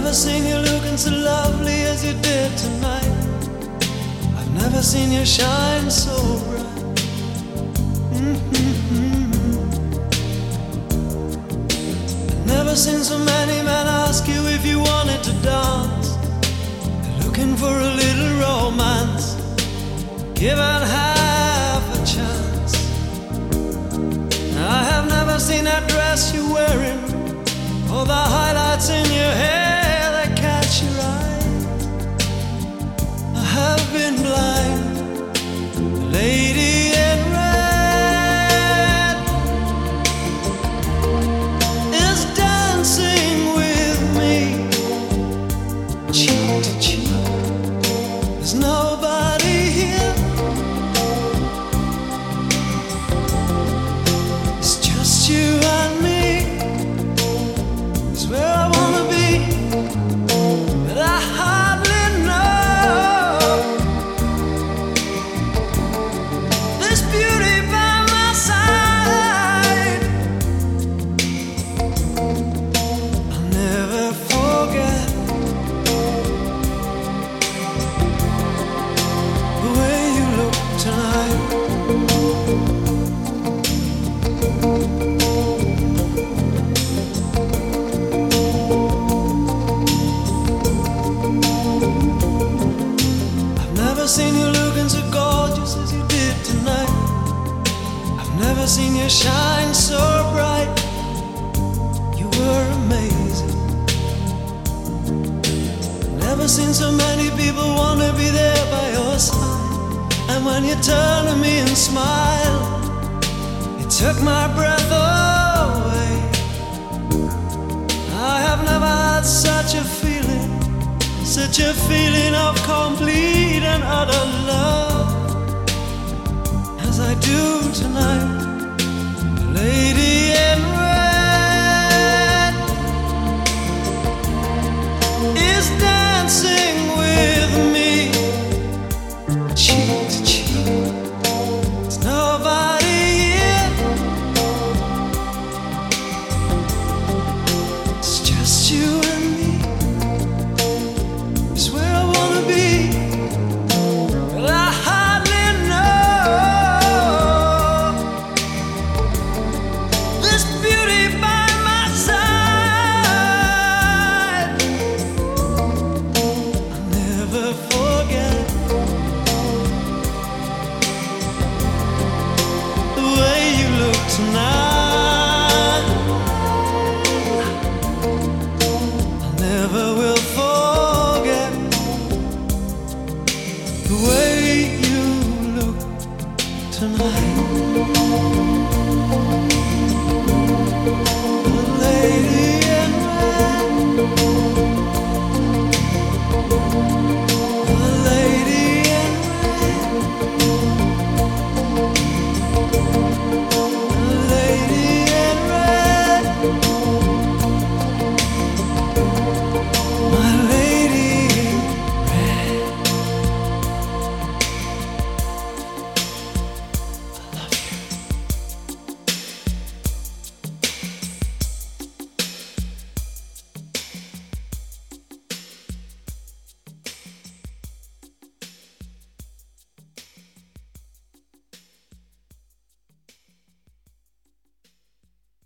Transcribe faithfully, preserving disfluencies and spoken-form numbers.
never seen you looking so lovely as you did tonight. I've never seen you shine so bright. Mm-hmm. I've never seen so many men ask you if you wanted to dance. They're looking for a little romance, given half a chance. I have never seen that dress you're wearing, or the highlights in your hair that catch your eye. I have been blind. The lady in red is dancing with me, cheek to cheek. There's nobody here. It's just you and me. Where I wanna be, but I hardly know. This beauty by my side, I'll never forget the way you look tonight. Seen you looking so gorgeous as you did tonight. I've never seen you shine so bright. You were amazing. Never seen so many people want to be there by your side. And when you turn to me and smile, it took my breath away. I have never had such a feeling, such a feeling of complete and utter love as I do tonight, lady.